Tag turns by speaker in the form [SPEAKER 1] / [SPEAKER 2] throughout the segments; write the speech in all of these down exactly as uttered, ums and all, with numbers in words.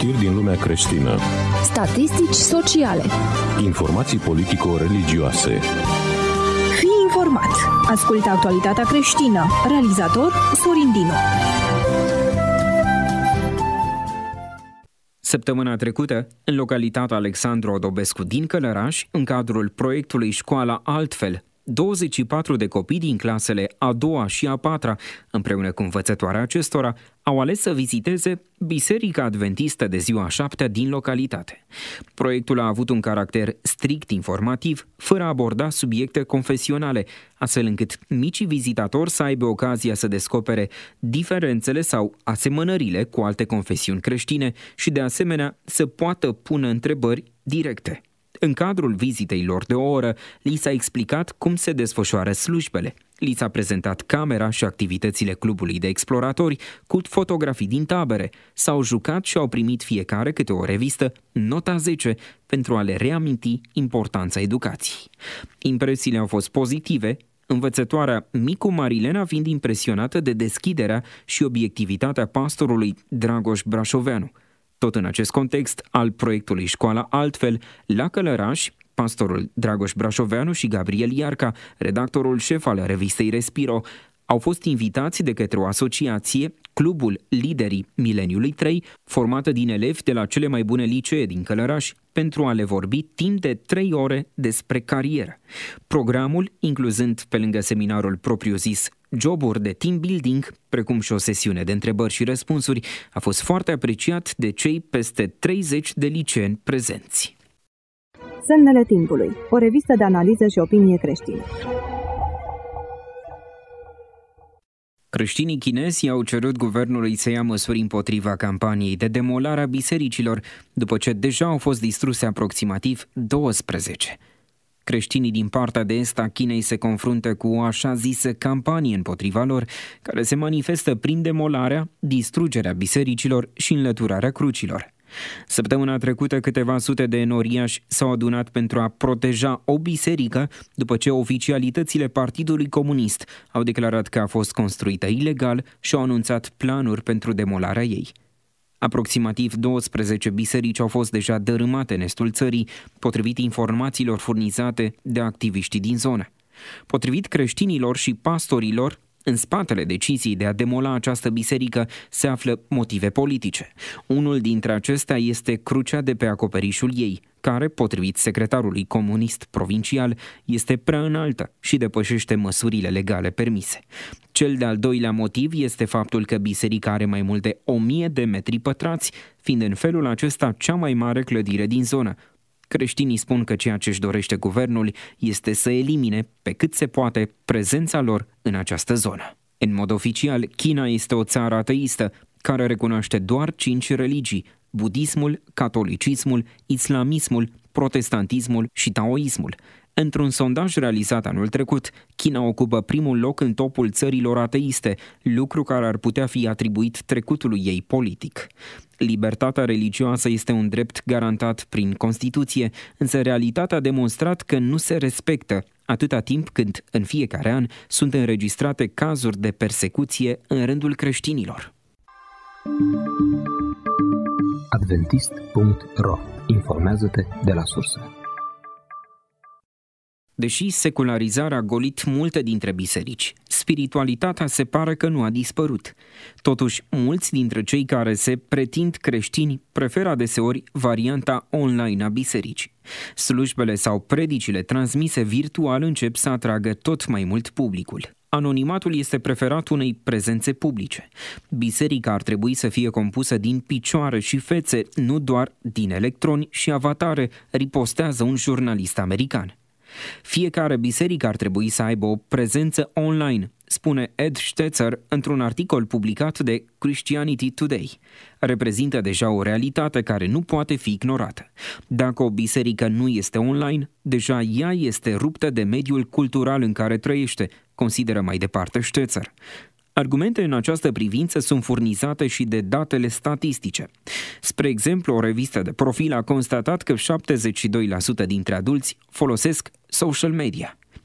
[SPEAKER 1] Știri din lumea creștină.
[SPEAKER 2] Statistici sociale.
[SPEAKER 1] Informații politico-religioase.
[SPEAKER 2] Fii informat. Ascultă actualitatea creștină. Realizator Sorin Dinu.
[SPEAKER 3] Săptămâna trecută, în localitatea Alexandru Odobescu din Călăraș, în cadrul proiectului Școala Altfel, douăzeci și patru de copii din clasele a doua și a patra, împreună cu învățătoarea acestora, au ales să viziteze Biserica Adventistă de ziua a șaptea din localitate. Proiectul a avut un caracter strict informativ, fără a aborda subiecte confesionale, astfel încât micii vizitatori să aibă ocazia să descopere diferențele sau asemănările cu alte confesiuni creștine și, de asemenea, să poată pune întrebări directe. În cadrul vizitei lor de o oră, li s-a explicat cum se desfășoară slujbele. Li s-a prezentat camera și activitățile clubului de exploratori cu fotografii din tabere. S-au jucat și au primit fiecare câte o revistă Nota zece pentru a le reaminti importanța educației. Impresiile au fost pozitive, învățătoarea Micu Marilena fiind impresionată de deschiderea și obiectivitatea pastorului Dragoș Brașoveanu. Tot în acest context al proiectului Școala Altfel, la Călăraș, pastorul Dragoș Brașoveanu și Gabriel Iarca, redactorul șef al revistei Respiro, au fost invitați de către o asociație, Clubul Liderii Mileniului trei, formată din elevi de la cele mai bune licee din Călăraș, pentru a le vorbi timp de trei ore despre carieră. Programul, incluzând pe lângă seminarul propriu-zis joburi de team building, precum și o sesiune de întrebări și răspunsuri, a fost foarte apreciat de cei peste treizeci de liceeni prezenți.
[SPEAKER 4] Semnele timpului, o revistă de analiză și opinie creștină.
[SPEAKER 3] Creștinii chinezi au cerut guvernului să ia măsuri împotriva campaniei de demolare a bisericilor, după ce deja au fost distruse aproximativ douăsprezece. Creștinii din partea de est a Chinei se confruntă cu o așa zisă campanie împotriva lor, care se manifestă prin demolarea, distrugerea bisericilor și înlăturarea crucilor. Săptămâna trecută, câteva sute de enoriași s-au adunat pentru a proteja o biserică, după ce oficialitățile Partidului Comunist au declarat că a fost construită ilegal și au anunțat planuri pentru demolarea ei. Aproximativ douăsprezece biserici au fost deja dărâmate în estul țării, potrivit informațiilor furnizate de activiștii din zonă. Potrivit creștinilor și pastorilor, în spatele deciziei de a demola această biserică se află motive politice. Unul dintre acestea este crucea de pe acoperișul ei, care, potrivit secretarului comunist provincial, este prea înaltă și depășește măsurile legale permise. Cel de-al doilea motiv este faptul că biserica are mai mult de o mie de metri pătrați, fiind în felul acesta cea mai mare clădire din zonă. Creștinii spun că ceea ce își dorește guvernul este să elimine, pe cât se poate, prezența lor în această zonă. În mod oficial, China este o țară ateistă care recunoaște doar cinci religii: budismul, catolicismul, islamismul, protestantismul și taoismul. Într-un sondaj realizat anul trecut, China ocupă primul loc în topul țărilor ateiste, lucru care ar putea fi atribuit trecutului ei politic. Libertatea religioasă este un drept garantat prin Constituție, însă realitatea a demonstrat că nu se respectă, atâta timp cât, în fiecare an, sunt înregistrate cazuri de persecuție în rândul creștinilor.
[SPEAKER 5] adventist punct ro. Informează-te de la sursă.
[SPEAKER 3] Deși secularizarea a golit multe dintre biserici, spiritualitatea se pare că nu a dispărut. Totuși, mulți dintre cei care se pretind creștini preferă adeseori varianta online a bisericii. Slujbele sau predicile transmise virtual încep să atragă tot mai mult publicul. Anonimatul este preferat unei prezențe publice. Biserica ar trebui să fie compusă din picioare și fețe, nu doar din electroni și avatare, ripostează un jurnalist american. Fiecare biserică ar trebui să aibă o prezență online, spune Ed Stetzer într-un articol publicat de Christianity Today. Reprezintă deja o realitate care nu poate fi ignorată. Dacă o biserică nu este online, deja ea este ruptă de mediul cultural în care trăiește, consideră mai departe Stetzer. Argumente în această privință sunt furnizate și de datele statistice. Spre exemplu, o revistă de profil a constatat că șaptezeci și doi la sută dintre adulți folosesc social media.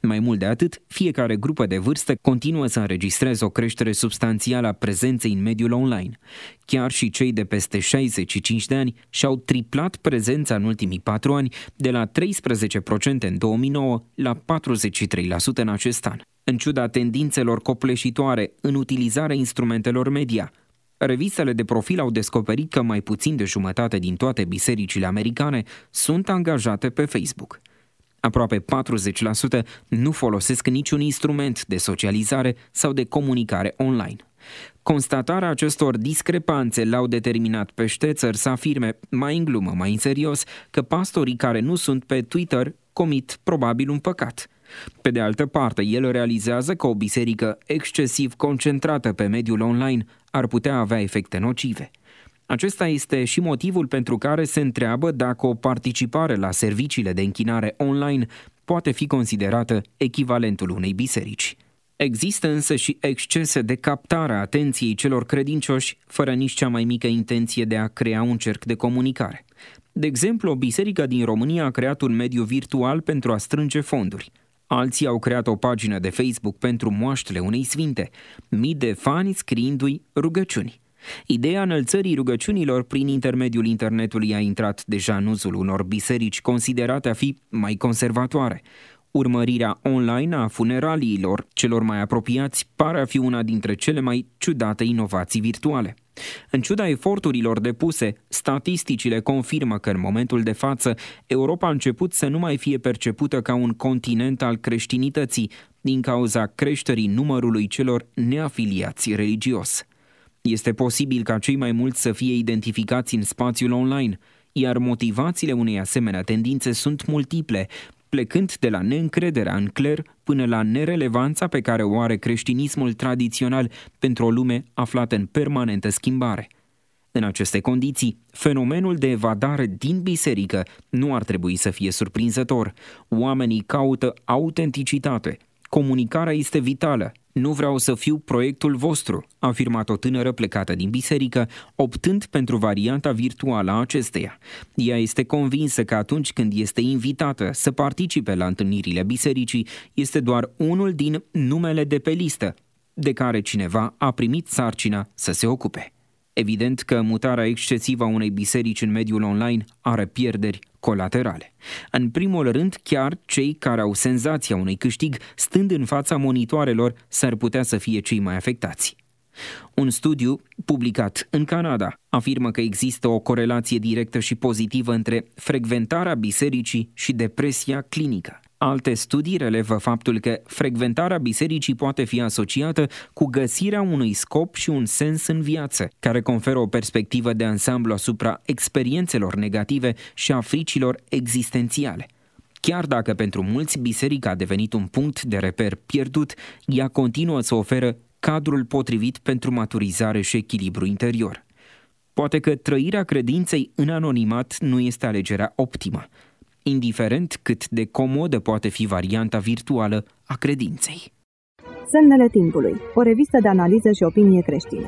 [SPEAKER 3] Mai mult de atât, fiecare grupă de vârstă continuă să înregistreze o creștere substanțială a prezenței în mediul online. Chiar și cei de peste șaizeci și cinci de ani și-au triplat prezența în ultimii patru ani, de la treisprezece la sută în două mii nouă la patruzeci și trei la sută în acest an. În ciuda tendințelor copleșitoare în utilizarea instrumentelor media, revistele de profil au descoperit că mai puțin de jumătate din toate bisericile americane sunt angajate pe Facebook. Aproape patruzeci la sută nu folosesc niciun instrument de socializare sau de comunicare online. Constatarea acestor discrepanțe l-au determinat pe Stetzer să afirme, mai în glumă, mai în serios, că pastorii care nu sunt pe Twitter comit probabil un păcat. Pe de altă parte, el realizează că o biserică excesiv concentrată pe mediul online ar putea avea efecte nocive. Acesta este și motivul pentru care se întreabă dacă o participare la serviciile de închinare online poate fi considerată echivalentul unei biserici. Există însă și excese de captare a atenției celor credincioși, fără nici cea mai mică intenție de a crea un cerc de comunicare. De exemplu, o biserică din România a creat un mediu virtual pentru a strânge fonduri. Alții au creat o pagină de Facebook pentru moaștele unei sfinte, mii de fani scriindu-i rugăciuni. Ideea înălțării rugăciunilor prin intermediul internetului a intrat deja în uzul unor biserici considerate a fi mai conservatoare. Urmărirea online a funeraliilor celor mai apropiați pare a fi una dintre cele mai ciudate inovații virtuale. În ciuda eforturilor depuse, statisticile confirmă că în momentul de față Europa a început să nu mai fie percepută ca un continent al creștinității din cauza creșterii numărului celor neafiliați religios. Este posibil ca cei mai mulți să fie identificați în spațiul online, iar motivațiile unei asemenea tendințe sunt multiple, plecând de la neîncrederea în cler până la nerelevanța pe care o are creștinismul tradițional pentru o lume aflată în permanentă schimbare. În aceste condiții, fenomenul de evadare din biserică nu ar trebui să fie surprinzător. Oamenii caută autenticitate. Comunicarea este vitală. Nu vreau să fiu proiectul vostru, a afirmat o tânără plecată din biserică, optând pentru varianta virtuală a acesteia. Ea este convinsă că atunci când este invitată să participe la întâlnirile bisericii, este doar unul din numele de pe listă, de care cineva a primit sarcina să se ocupe. Evident că mutarea excesivă a unei biserici în mediul online are pierderi colaterale. În primul rând, chiar cei care au senzația unui câștig stând în fața monitoarelor s-ar putea să fie cei mai afectați. Un studiu publicat în Canada afirmă că există o corelație directă și pozitivă între frecventarea bisericii și depresia clinică. Alte studii relevă faptul că frecventarea bisericii poate fi asociată cu găsirea unui scop și un sens în viață, care conferă o perspectivă de ansamblu asupra experiențelor negative și a fricilor existențiale. Chiar dacă pentru mulți biserica a devenit un punct de reper pierdut, ea continuă să oferă cadrul potrivit pentru maturizare și echilibru interior. Poate că trăirea credinței în anonimat nu este alegerea optimă, indiferent cât de comodă poate fi varianta virtuală a credinței.
[SPEAKER 4] Semnele timpului, o revistă de analiză și opinie creștină.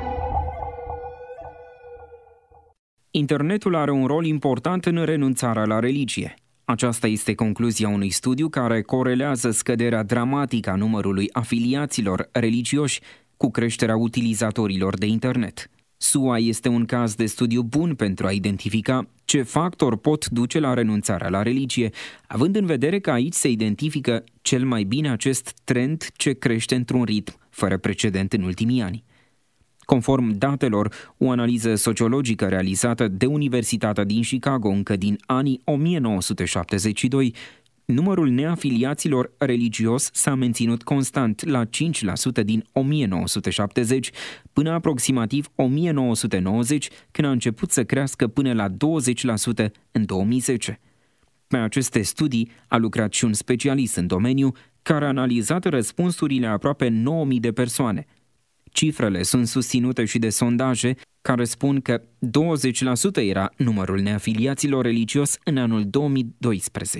[SPEAKER 3] Internetul are un rol important în renunțarea la religie. Aceasta este concluzia unui studiu care corelează scăderea dramatică a numărului afiliaților religioși cu creșterea utilizatorilor de internet. S U A este un caz de studiu bun pentru a identifica ce factori pot duce la renunțarea la religie, având în vedere că aici se identifică cel mai bine acest trend ce crește într-un ritm fără precedent în ultimii ani. Conform datelor, o analiză sociologică realizată de Universitatea din Chicago încă din anii o mie nouă sute șaptezeci și doi, numărul neafiliaților religios s-a menținut constant la cinci la sută din o mie nouă sute șaptezeci până aproximativ o mie nouă sute nouăzeci, când a început să crească până la douăzeci la sută în două mii zece. Pe aceste studii a lucrat și un specialist în domeniu care a analizat răspunsurile a aproape nouă mii de persoane. Cifrele sunt susținute și de sondaje care spun că douăzeci la sută era numărul neafiliaților religios în anul două mii doisprezece.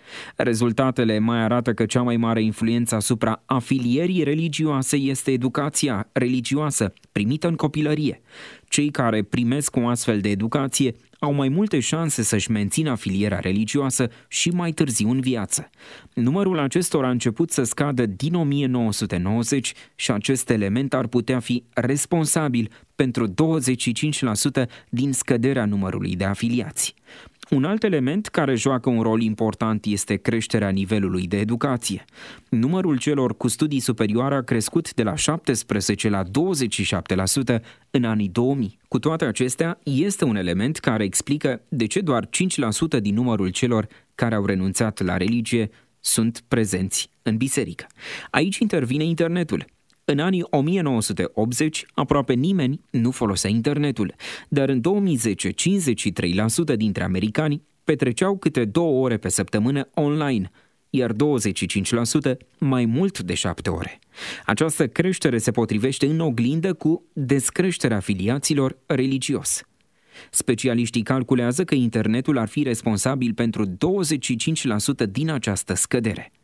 [SPEAKER 3] Rezultatele mai arată că cea mai mare influență asupra afilierii religioase este educația religioasă primită în copilărie. Cei care primesc o astfel de educație au mai multe șanse să-și mențină afilierea religioasă și mai târziu în viață. Numărul acestora a început să scadă din o mie nouă sute nouăzeci și acest element ar putea fi responsabil pentru douăzeci și cinci la sută din scăderea numărului de afiliați. Un alt element care joacă un rol important este creșterea nivelului de educație. Numărul celor cu studii superioare a crescut de la șaptesprezece la douăzeci și șapte la sută în anii două mii. Cu toate acestea, este un element care explică de ce doar cinci la sută din numărul celor care au renunțat la religie sunt prezenți în biserică. Aici intervine internetul. În anii o mie nouă sute optzeci, aproape nimeni nu folosea internetul, dar în două mii zece, cincizeci și trei la sută dintre americani petreceau câte două ore pe săptămână online, iar douăzeci și cinci la sută mai mult de șapte ore. Această creștere se potrivește în oglindă cu descreșterea afiliaților religios. Specialiștii calculează că internetul ar fi responsabil pentru douăzeci și cinci la sută din această scădere.